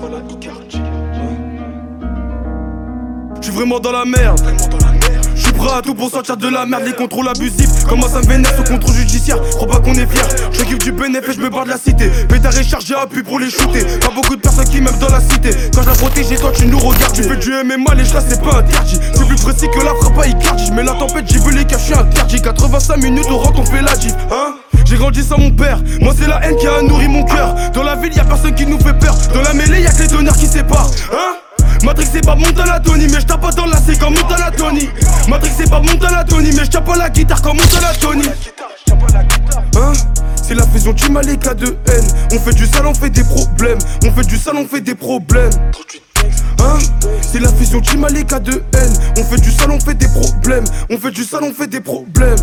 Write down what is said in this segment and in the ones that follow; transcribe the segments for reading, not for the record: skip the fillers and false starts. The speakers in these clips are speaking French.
J'suis vraiment dans la merde. J'suis prêt à tout pour sortir de la merde. Les contrôles abusifs, comment ça me vénère ce contrôle judiciaire. Crois pas qu'on est fier, je kiffe du bénéfice, je me barre de la cité. Pétard et chargé à appui pour les shooter. Pas beaucoup de personnes qui m'aiment dans la cité. Quand je la protège et toi tu nous regardes. Tu fais du MMA, les chats c'est pas interdit. C'est plus précis que la frappe à Icardi. J'mets la tempête, j'ai vu les cas, j'suis interdit. 85 minutes au rock, on fait la diff, hein. J'ai grandi sans mon père, moi c'est la haine qui a nourri mon cœur. Dans la ville y'a personne qui nous fait peur. Dans la mêlée y'a que les donneurs qui séparent, hein. Matrix c'est pas Montana Tony, mais j'tape pas dans la c'est comme Montana Tony. Matrix c'est pas Montana Tony, mais j'tape pas la guitare comme Montana Tony. Hein? C'est la fusion du mal et cas de haine. On fait du sale, on fait des problèmes. On fait du sale, on fait des problèmes. Hein? C'est la fusion du mal et cas de haine. On fait du sale, on fait des problèmes. On fait du sale, on fait des problèmes.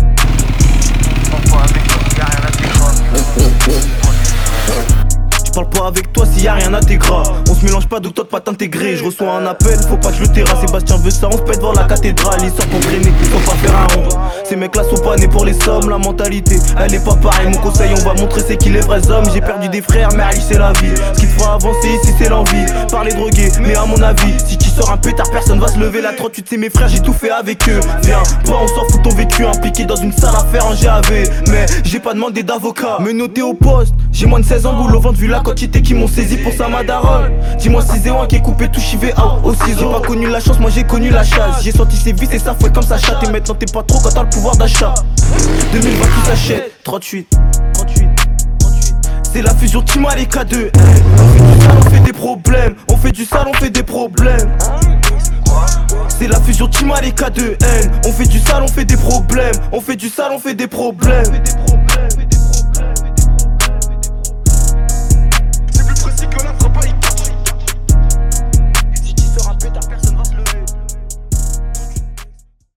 Je parle pas avec toi s'il y a rien à t'écraser. On se mélange pas donc toi de pas t'intégrer. Je reçois un appel, faut pas que je le terrasse. Sébastien veut ça, on se pète devant la cathédrale. Ils sortent pour traîner, faut pas faire un rond. Ces mecs là sont pas nés pour les sommes. La mentalité, elle est pas pareille. Mon conseil, on va montrer c'est qui les vrais hommes. J'ai perdu des frères, mais Ali c'est la vie. Ce qu'il te fera avancer ici c'est l'envie. Parler drogué, mais à mon avis, si tu sors un pétard, personne va se lever. La 38 c'est mes frères, j'ai tout fait avec eux. Viens, pas on s'en fout ton vécu. Impliqué dans une sale affaire en GAV. Mais j'ai pas demandé d'avocat. Me noter au poste, j'ai moins de 16 ans, boule au ventre vu la quantité qui m'ont saisi pour sa madaronne. Dis-moi si c'est moi qui ai coupé tout chivé au ciseau. J'ai pas connu la chance, moi j'ai connu la chasse. J'ai senti ses vis et ça fouet comme ça chatte. Et maintenant t'es pas trop quand t'as le pouvoir d'achat. 2020 qui s'achète, 38. C'est la fusion Tima les K2. On fait des problèmes. On fait du sale, on fait des problèmes. C'est la fusion Tima les K2N. On fait du sale, on fait des problèmes. On fait du sale, on fait des problèmes.